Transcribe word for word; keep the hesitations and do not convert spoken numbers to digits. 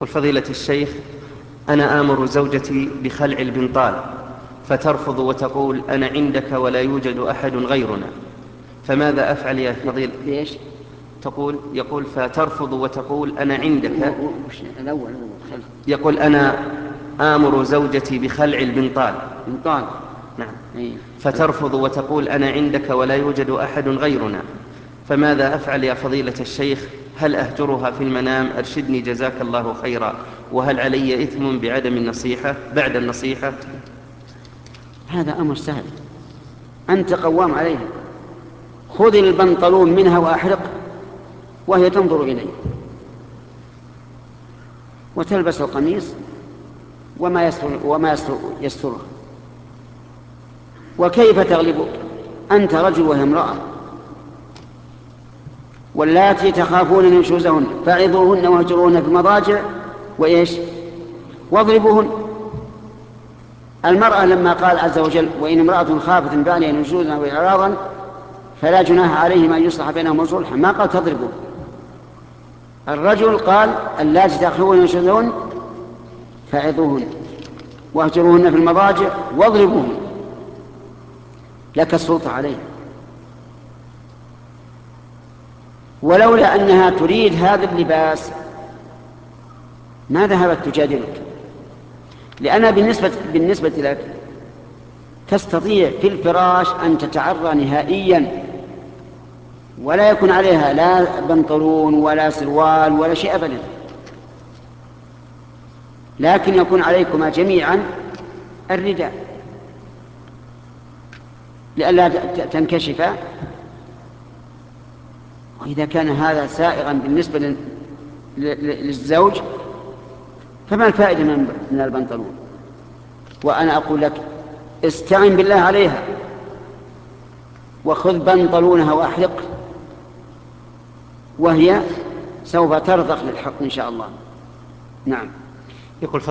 فضيلة الشيخ، أنا آمر زوجتي بخلع البنطال فترفض وتقول أنا عندك ولا يوجد أحد غيرنا، فماذا أفعل يا فضيلة؟ ليش؟ تقول يقول فترفض وتقول أنا عندك. الأول يقول أنا آمر زوجتي بخلع البنطال. بنطال. نعم. إيه؟ فترفض وتقول أنا عندك ولا يوجد أحد غيرنا، فماذا أفعل يا فضيلة الشيخ؟ هل أهجرها في المنام؟ أرشدني جزاك الله خيرا. وهل علي إثم بعدم النصيحة بعد النصيحة؟ هذا أمر سهل، أنت قوام عليها. خذ البنطلون منها وأحرق وهي تنظر إليه، وتلبس القميص وما يستر وما يستر يسترها. وكيف تغلبك؟ أنت رجل وهي امرأة. واللاتي تخافون نشوزهن فعظوهن واهجروهن في المضاجع وإيش واضربوهن. المرأة لما قال عز وجل وإن امرأة خافت من بعلها نشوزا أو إعراضا فلا جناح عليهما أن يصلح بينهما صلحا، ما قال تضربوا. الرجل قال اللاتي تخافون نشوزهن فعظوهن واهجروهن في المضاجع واضربوهن، لك السلطة عليه. ولولا أنها تريد هذا اللباس ما ذهبت تجادلك، لأنها بالنسبة, بالنسبة لك تستطيع في الفراش أن تتعرى نهائيا ولا يكون عليها لا بنطلون ولا سروال ولا شيء أبدا، لكن يكون عليكما جميعا الرداء لئلا تنكشفا. وإذا كان هذا سائغا بالنسبة للزوج فما الفائدة من البنطلون؟ وأنا أقول لك استعن بالله عليها وخذ بنطلونها وأحرق وهي سوف ترضخ للحق إن شاء الله. نعم. يقول